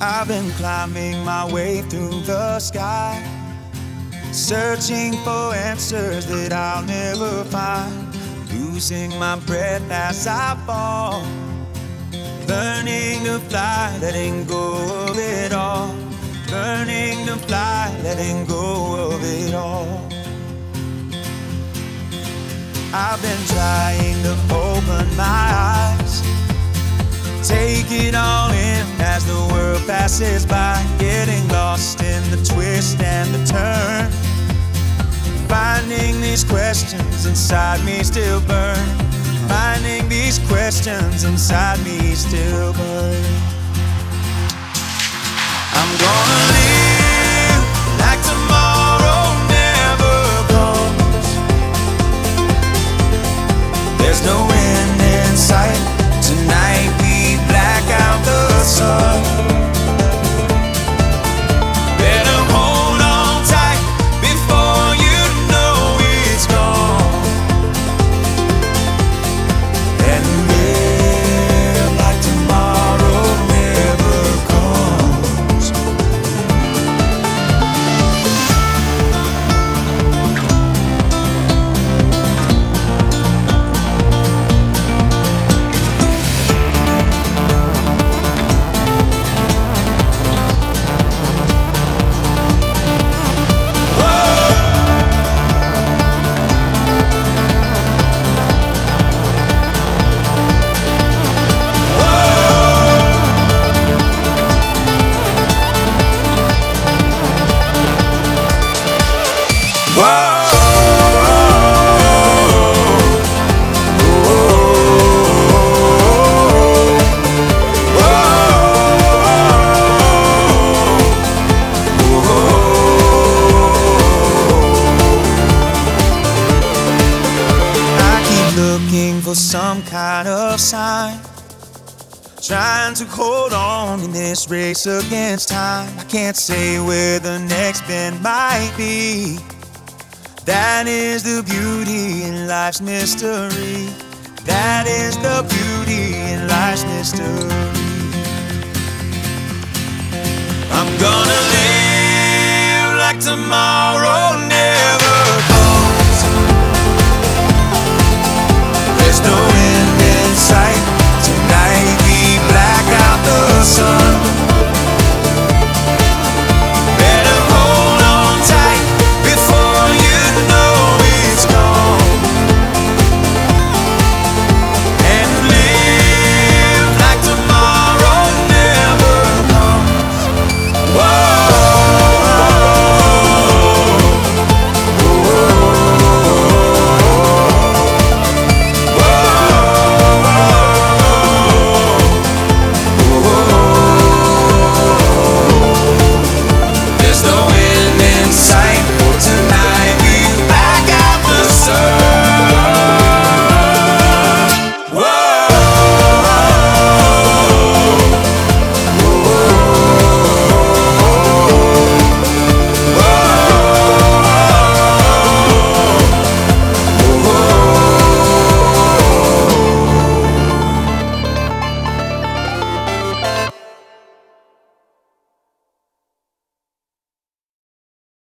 I've been climbing my way through the sky, searching for answers that I'll never find, losing my breath as I fall, learning to fly, letting go of it all, learning to fly, letting go of it all. I've been trying to open my eyes, take it all in as the world passes by, getting lost in the twist and the turn, finding these questions inside me still burn, finding these questions inside me still burn. I'm gonna live like tomorrow never comes. There's no end in sight. Tonight we black out the sun. Better hold on tight before you know it's gone, and live like tomorrow never comes. Looking for some kind of sign, trying to hold on in this race against time. I can't say where the next bend might be. That is the beauty in life's mystery. That is the beauty in life's mystery. I'm gonna live like tomorrow